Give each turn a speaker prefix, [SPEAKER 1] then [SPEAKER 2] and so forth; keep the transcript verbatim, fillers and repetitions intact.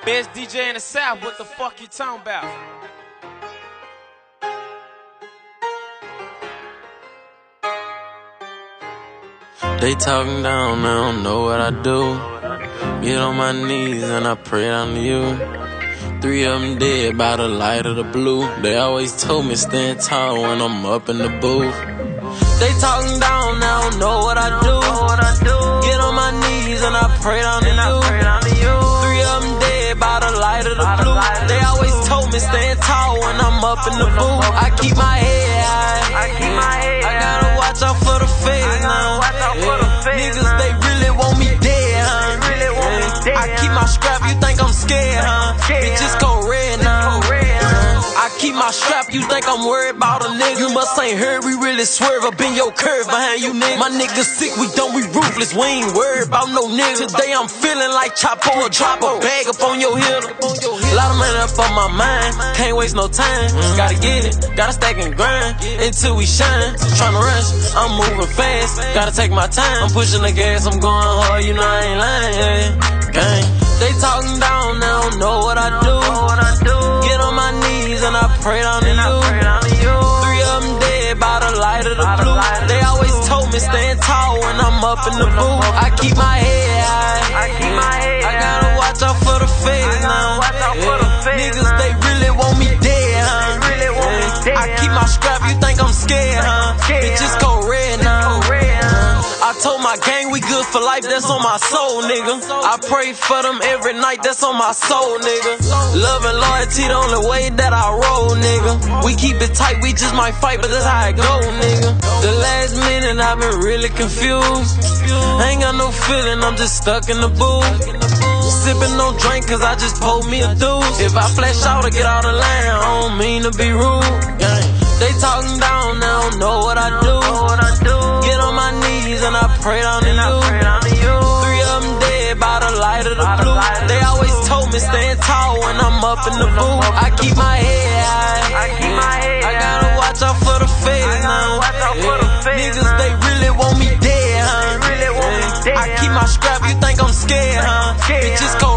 [SPEAKER 1] Best D J in the South, what the fuck you talking about?
[SPEAKER 2] They talking down, I don't know what I do. Get on my knees and I pray down to you. Three of them dead by the light of the blue. They always told me stand tall when I'm up in the booth. They talking down, I don't know what I do. Get on my knees and I pray down to you. Three of them dead by the light of the blue. They always told me stand tall when I'm up in the booth. I keep my head high. I gotta watch out for the feds now. Yeah. Niggas, they really want me dead, huh? Yeah. I keep my strap, you think I'm scared, huh? Bitches go red now. I keep my strap, you think I'm worried about a nigga. You must ain't heard, we really swerve up in your curve behind you, nigga. My niggas sick, we don't, we ruthless, we ain't worried about no nigga. Today I'm feeling like Chapo or drop a bag up on your hill. A lot of money up on my mind, can't waste no time. Gotta get it, gotta stack and grind until we shine. Tryna rush, I'm moving fast, gotta take my time. I'm pushing the gas, I'm going hard, you know I ain't lying, yeah. Gang. They talking down, I don't know what I do. Get on my knees and I pray down to you. Three of them dead by the light of the blue. They always told me stand tall when I'm up in the booth. I keep my head high. I gotta watch out for the feds now. Yeah. Niggas, they really want me dead, huh? Yeah. I keep my strap, you think I'm scared, huh? Bitches go red now. I told my gang we good for life, that's on my soul, nigga. I pray for them every night, that's on my soul, nigga. Love and loyalty the only way that I roll, nigga. We keep it tight, we just might fight, but that's how it go, nigga. The last minute I've been really confused. I ain't got no feeling, I'm just stuck in the booth. Sippin' no drink cause I just pulled me a deuce. If I flash out or get out of line, I don't mean to be rude. They talking down, I don't know what I do. Get on my knees and I pray down to you. Three of them dead by the light of the blue. They always told me stand tall when I'm up in the booth. I keep my head high. I gotta watch out for the feds now. Yeah. Niggas, they really want me dead, huh? Yeah. I keep my strap, you think I'm scared, huh? Bitches go